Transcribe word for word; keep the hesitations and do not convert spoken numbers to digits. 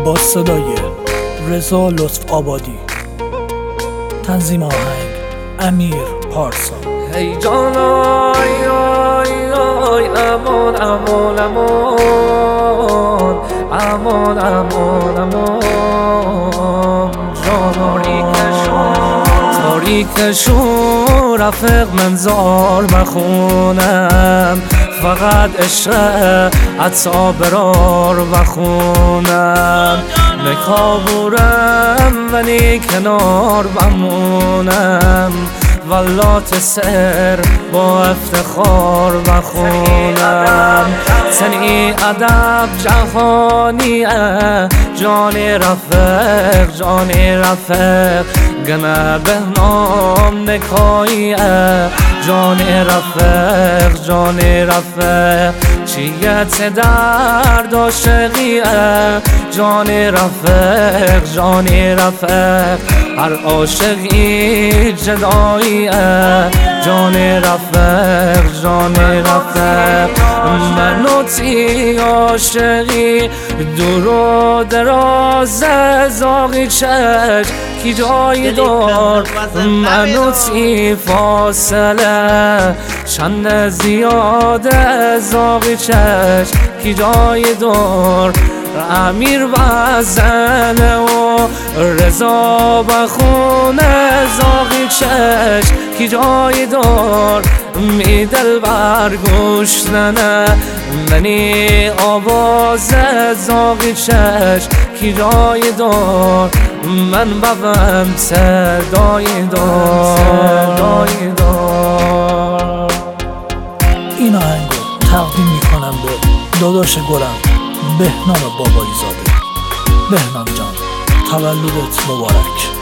با صدای رضا لطف آبادی، تنظیم آهنگ امیر پارسا. هی جان آی آی آی امان امان امان امان امان امان جان تاریک شو رفیق من زار بخونم، فقط عشق عطا برار بخونم، نکابورم ولی کنار بمونم، ولات سر با افتخار بخونم. سنی ادب جهانیه جان رفیق جان رفیق، گنه بهنام نکاییه جان رفیق جان رفیق، چیت درد عاشقیه جان رفیق جان رفیق، هر عاشقی جداییه جان رفیق جان رفیق، منو تی عاشقی دور و دراز زاغی چشم کی جای دار، منو تی فاصله چند زیاده زاغی چشم کی جای دار، امیر وزنه و رضا بخونه زاغی چشم کی جای دار، می دل برگوشتنه منی آواز زاغی چشم کی جای دار، من ببم صدای دار. این آهنگو تقدیم میکنم به داداش گلم بهنام بابایی زاده. بهنام جان تولدت مبارک.